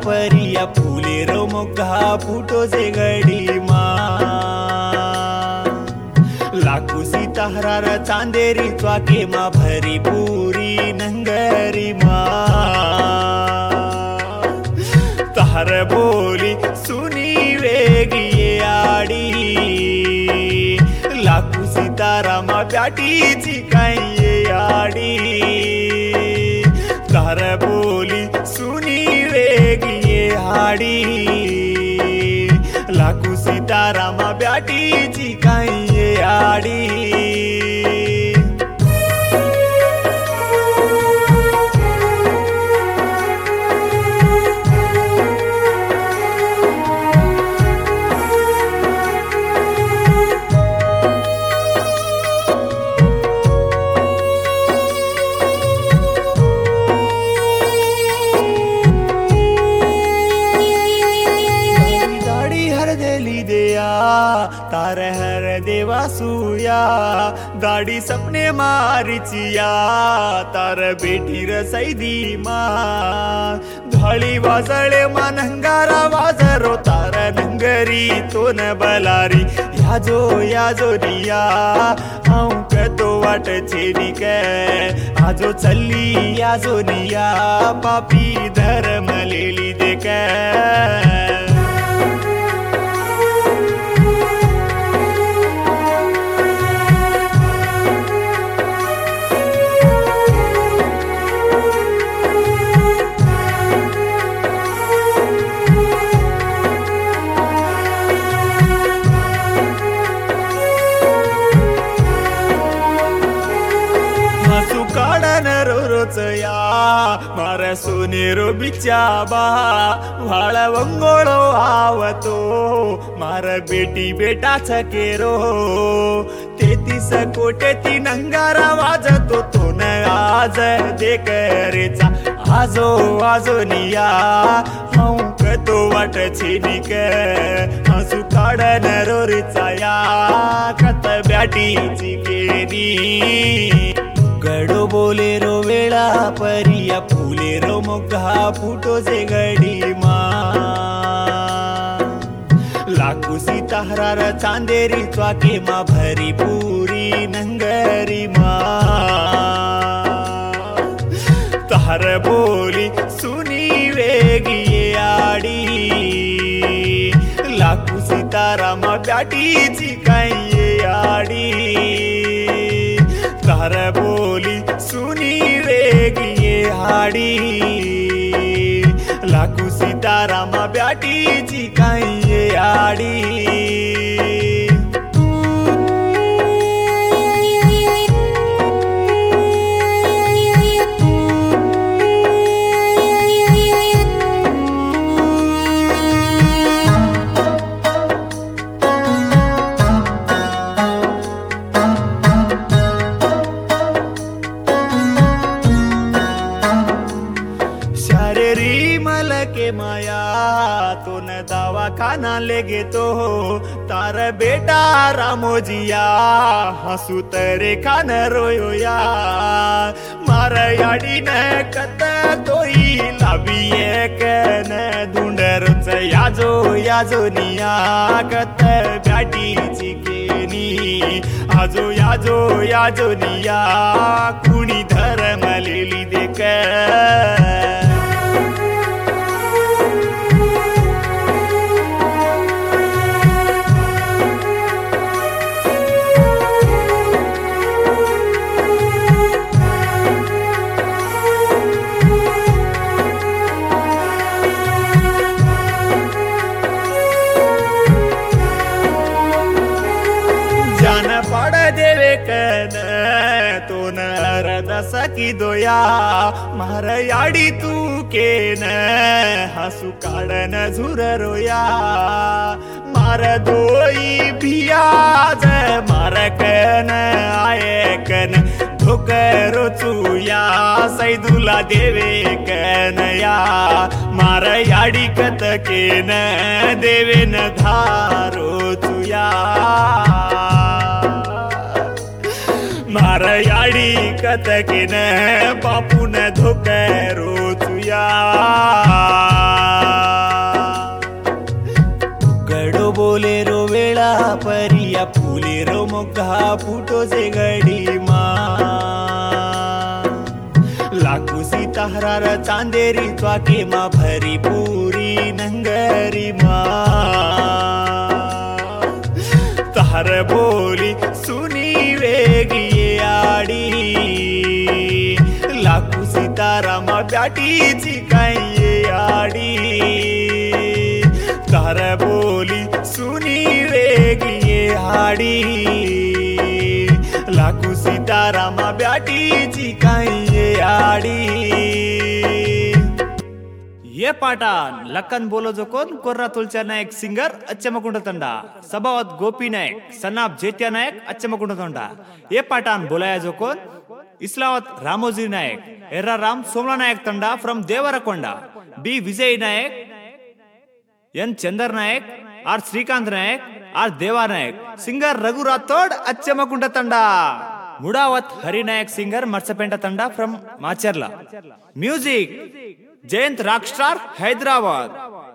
परिया फुले रो मोग्गा फुटो जे गडी मा लाखू सीताहरार चांदेरी च्वाके मा भरी पुरी नंगरी मा तार बोली सुनी वेगी आडी लाखू सीतारामा प्याटीची काही आडी तार बोली सुनी वेगी आडी लाखू सीतारामा प्याटीची काही आडी तार हर देवा सूया दाढ़ी सपने मारिचिया तार बेटी रसैदी मा धळी वाजळे मा नंगारा वाजरो तार नंगरी तो न बलारी याजो रिया हांक तो वाट छेनी के आजो चल्ली याजो निया पापी धर्म लेली देख रोचया मारा सोनेरो बिचाबा वाळा वंगोळो आवतो मारा बेटी बेटा छकेरो 33 कोटेती नंगारा वाजतो तो न आज देखरेचा आजो निया हंक तो वाट छेनिक हसू काढन रोरीचाया कत ब्याटीची केनी गडो बोले रो वेळा परिया फुले रो मोग्गा फुटो जे गडी मा लाखू सीताहरार चांदेरी च्वाके मा भरी पुरी नंगरी मा तार बोली सुनी वेगी आडी लाखू सीतारामा प्याटीची काही आडी तार बोली सुनी वेगी आडी लाखू सीतारामा प्याटीची काही आडी के माया तो न दावा खाना ले गे तो तार बेटा रामोजिया हंसू तरे खान रोया मार याडी न कत तोई लाविये कन धुंडरच याजो निया कत गाटीची केनी याजो निया कुणी धर्म लेली देख देवे कन तो नरदस की दोया मार याडी तू केन हसू काढन झुर रोया मार दोई भियाज मार कन आये कन धोकरो चुया सैदुला देवे कनया मार याडी कत केन देवे न धारो चुया मार याडी कतकिन बापून धोकरो चुया वेळा परिया फुले रो मोग्गा फुटो जे गडी मा लाखू सीताहार चांदेरी चाके मा भरी पुरी नंगरी मा तार बोली सुनी वेगी आडी लाखू सीतारामा प्याटीची काही आडी तार बोली सुनी वेगी आडी लाखू सीतारामा ब्याटीची काही आडी ये पाठान लखन बोलो जो कोण कोर्रा तुलचा नायक सिंगर अच्चमकुंड तंडा सभावत गोपी नायक सनाब जेत्या नायक अच्चमकुंड तंडा ये पाठान बोलाया जो कोण Islavath Ramoji Nayak Erra Ram Somla Nayak Thanda from Devarakonda B Vijay Nayak N Chandar Nayak R Srikanth Nayak R Deva Nayak singer Raghu Rathod Achamkund Thanda Mudavath Hari Nayak singer मर्सपेंट Thanda from Macherla music Jayanth rock star Hyderabad.